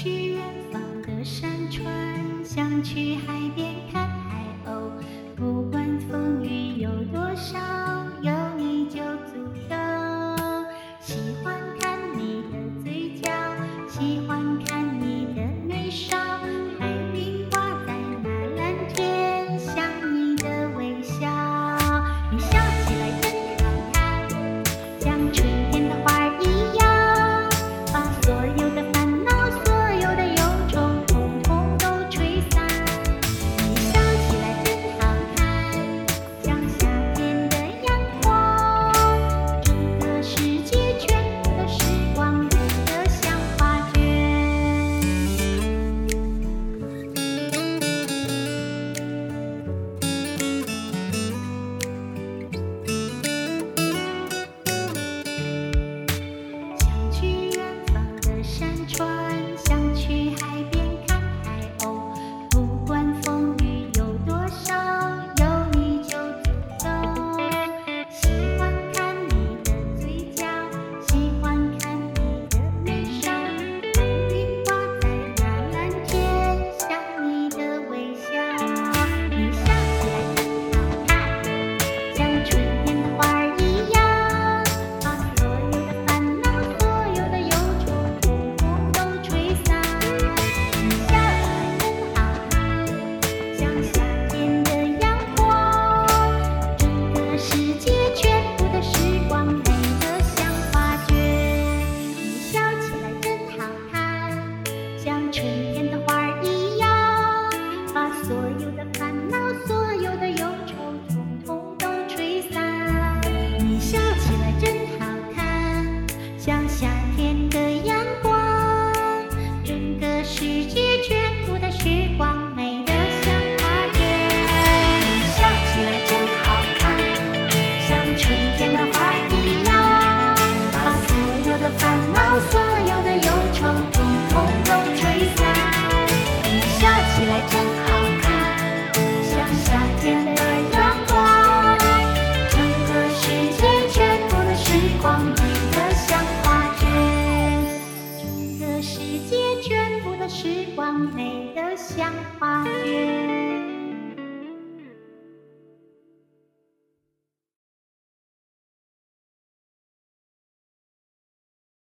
去远方的山川，想去海边看海鸥。不管风雨有多少，有你就足够。喜欢看你的嘴角，喜欢看你的眉梢，海云挂在那蓝天，像你的微笑。你笑起来真好看，像春天的花儿一样，把所有的烦恼、所有的忧愁，统统都吹散。你笑起来真好看，像夏天的阳光，整个世界全部的时光美得像画卷。想去远方的山川，想去海边看海鸥。不管风雨有多少，有你就足够。喜欢看你的嘴角，喜欢看你的眉梢，海云挂在那蓝天，像你的微笑。你笑起来真好看，像春天的花儿一样，把所有的烦恼、所有的忧愁，统统都吹散。你笑起来真好看，像夏天的阳光，整个世界全部的时光美得像画卷。你笑起来真好看，像春天的花儿一样，把所有的烦恼、所有的忧愁，统统都吹散。你笑起来真好看，像夏天的阳光，整个世界全部的时光美得像画卷。你笑起来真好看，像春天的花儿一样，把所有的烦恼、所有的忧愁，统统都吹散。你笑起来真好看，像夏天的阳光，整个世界全部的时光美得像画卷。整个世界全部的时光美得像画卷。